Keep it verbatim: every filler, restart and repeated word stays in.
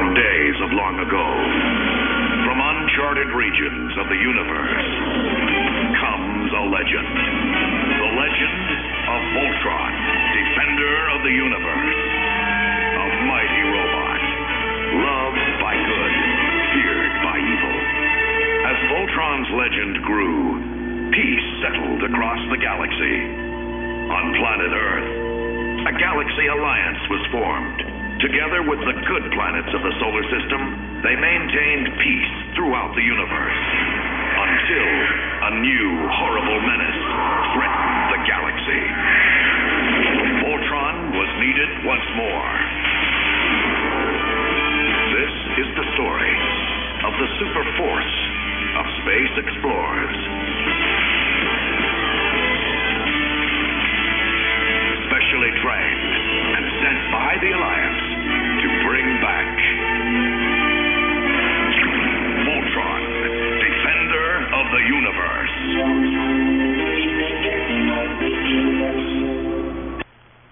days of long ago, from uncharted regions of the universe, comes a legend. The legend of Voltron, defender of the universe. A mighty robot, loved by good, feared by evil. As Voltron's legend grew, peace settled across the galaxy. On planet Earth, a galaxy alliance was formed. Together with the good planets of the solar system, they maintained peace throughout the universe. Until a new, horrible menace threatened the galaxy. Voltron was needed once more. This is the story of the super force of space explorers. Specially trained and